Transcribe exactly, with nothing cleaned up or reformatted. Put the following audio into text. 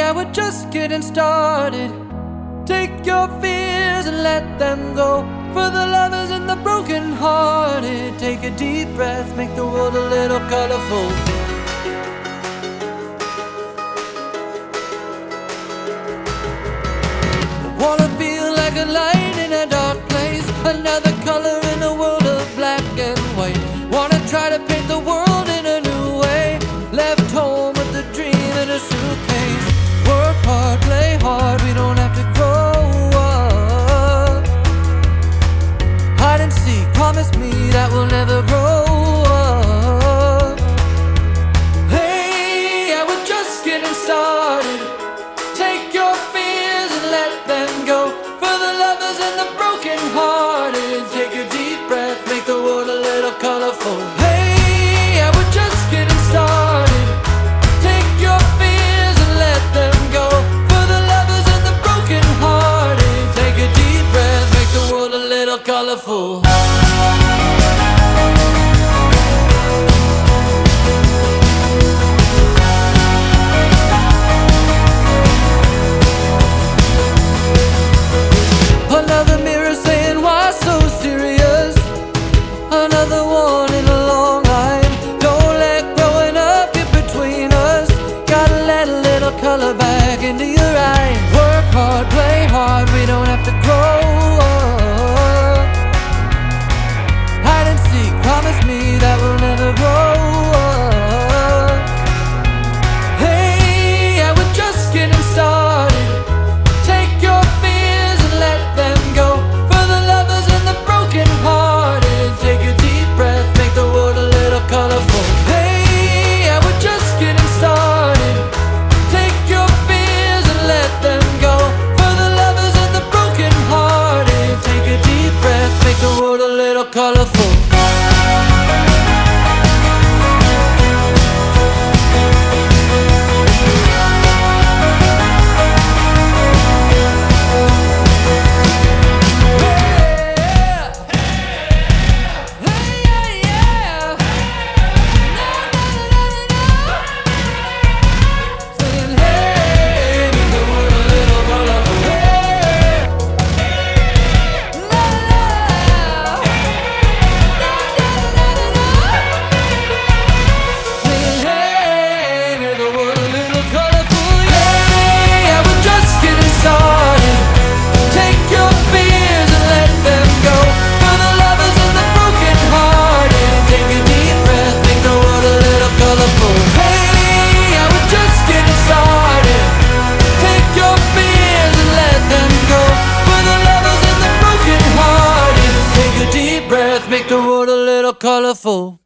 yeah, we're just getting started. Take your fears and let them go. For the lovers and the broken hearted, take a deep breath, make the world a little colorful. Wanna feel like a light in a dark place, another color in a world of black and white. Wanna try to paint the world in a new way, left home with a dream in a suitcase. Work hard, play hard, we don't have to grow up. Hide and seek, promise me that we'll never grow up. Hey, yeah, we're just getting started. Take your fears and let them go. For the lovers and the broken hearted, take a deep breath, make the world a little colorful. Hey, yeah, we're just getting started. Take your fears and let them go. For the lovers and the broken hearted, take a deep breath, make the world a little colorful. Another mirror saying, why so serious? Another one in a long line. Don't let growing up get between us. Gotta let a little color back into your eyes. Work hard, play hard, we don't have to grow up. Hide and seek, promise me that we'll never grow up. Hey, yeah, we're just getting started. Take your fears and let them go. For the lovers and the broken hearted, take a deep breath, make the world a little colorful. Hey, yeah, we're just getting started. Take your fears and let them go. For the lovers and the broken hearted, take a deep breath, make the world a little colorful. Make the world a little colorful.